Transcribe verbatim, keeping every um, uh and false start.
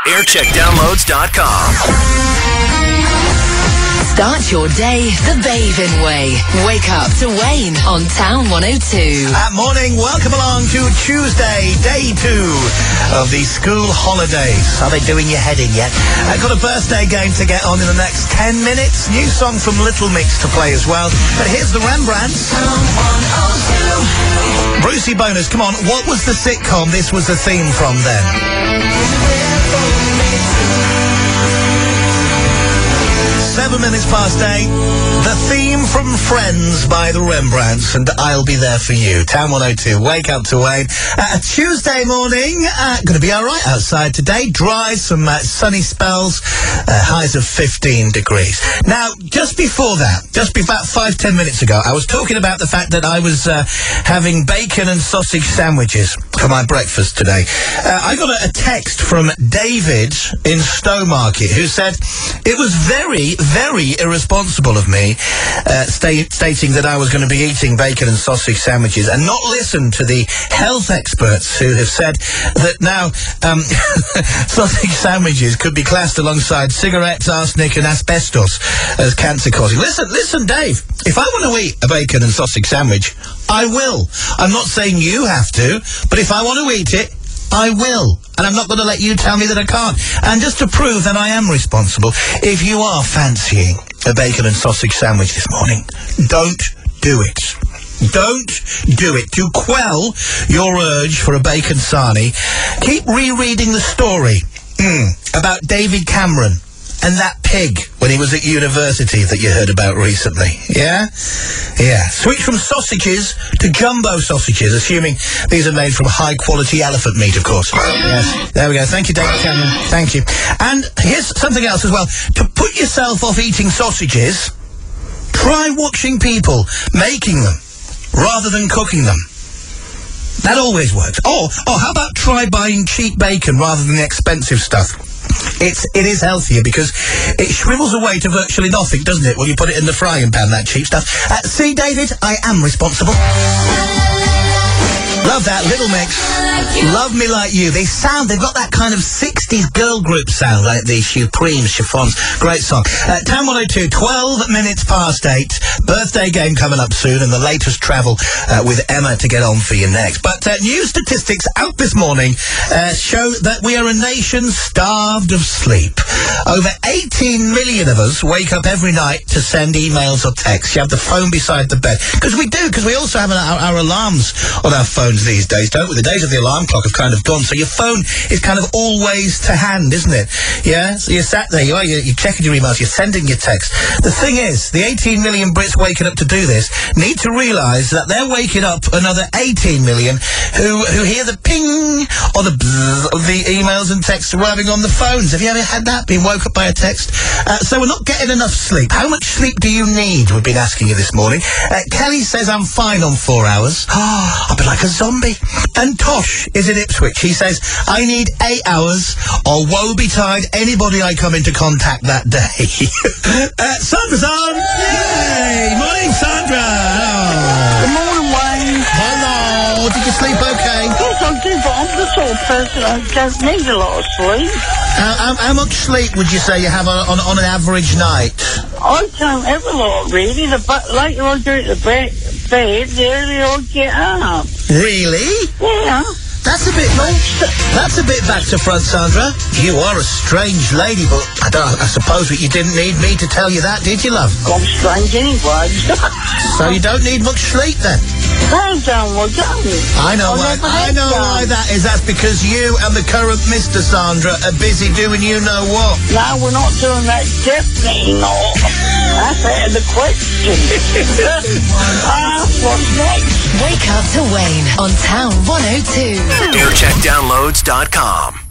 aircheck downloads dot com. Start your day the bathing way. Wake up to Wayne on Town one oh two. Uh, morning, welcome along to Tuesday, day two of the school holidays. Are they doing your head in yet? I've got a birthday game to get on in the next ten minutes. New song from Little Mix to play as well. But here's the Rembrandts. Brucey Bonus, come on, what was the sitcom this was the theme from then? Seven minutes past eight. The theme from Friends by the Rembrandts, and I'll be there for you. Town one oh two, wake up to Wayne. Uh, Tuesday morning, uh, going to be all right outside today. Dry, some uh, sunny spells, uh, highs of fifteen degrees. Now, just before that, just be about five, ten minutes ago, I was talking about the fact that I was uh, having bacon and sausage sandwiches for my breakfast today. Uh, I got a, a text from David in Stowmarket who said it was very, very irresponsible of me uh, sta- stating that I was going to be eating bacon and sausage sandwiches and not listen to the health experts who have said that now um, sausage sandwiches could be classed alongside cigarettes, arsenic and asbestos as cancer causing. Listen, listen, Dave, if I want to eat a bacon and sausage sandwich, I will. I'm not saying you have to, but if I want to eat it, I will. And I'm not going to let you tell me that I can't. And just to prove that I am responsible, if you are fancying a bacon and sausage sandwich this morning, don't do it. Don't do it. To quell your urge for a bacon sarnie, keep rereading the story mm, about David Cameron and that pig when he was at university that you heard about recently. Yeah? Yeah. Switch from sausages to jumbo sausages, assuming these are made from high-quality elephant meat, of course. Yes. There we go. Thank you, David Cameron. Thank you. And here's something else as well. To put yourself off eating sausages, try watching people making them rather than cooking them. That always works. Or, or how about try buying cheap bacon rather than the expensive stuff? It's, it is healthier because it shrivels away to virtually nothing, doesn't it, when you put it in the frying pan, that cheap stuff. Uh, see, David, I am responsible. Love that, Little Mix. Love Me Like You. They sound, they've got that kind of sixties girl group sound, like the Supremes, Chiffons. Great song. Uh, Town one oh two, twelve minutes past eight. Birthday game coming up soon, and the latest travel uh, with Emma to get on for you next. But uh, new statistics out this morning uh, show that we are a nation starved of sleep. Over eighteen million of us wake up every night to send emails or texts. You have the phone beside the bed. Because we do, because we also have our, our alarms on our phones these days, don't we? The days of the alarm clock have kind of gone, so your phone is kind of always to hand, isn't it? Yeah? So you're sat there, you are, you're, you're checking your emails, you're sending your texts. The thing is, the eighteen million Brits waking up to do this need to realise that they're waking up another eighteen million who who hear the ping or the bzzz of the emails and texts we're having on the phones. Have you ever had that, being woke up by a text? Uh, so we're not getting enough sleep. How much sleep do you need? We've been asking you this morning. Uh, Kelly says I'm fine on four hours. Oh, I'll be like a zombie. And Tosh is in Ipswich. He says, I need eight hours or woe betide anybody I come into contact that day. uh, Sandra's on! Yay! Morning, Sandra! Oh. Good morning, Wayne. Hello! Did you sleep okay? Yes, I do, but I'm the sort of person I don't need a lot of sleep. Uh, how, how much sleep would you say you have on, on, on an average night? I don't have a lot, really. The but later I go to the bed, bed, the earlier I get up. Really? Yeah. That's a bit, that's a bit back to front, Sandra. You are a strange lady, but I don't, I suppose that you didn't need me to tell you that, did you, love? I'm strange anyway. So you don't need much sleep, then? I don't, I don't. I know why, I know why that is. That's because you and the current Mister Sandra are busy doing you know what. No, we're not doing that. Definitely not. That's out of the question. Ah, what's next? Wake up to Wayne on Town one oh two. aircheck downloads dot com.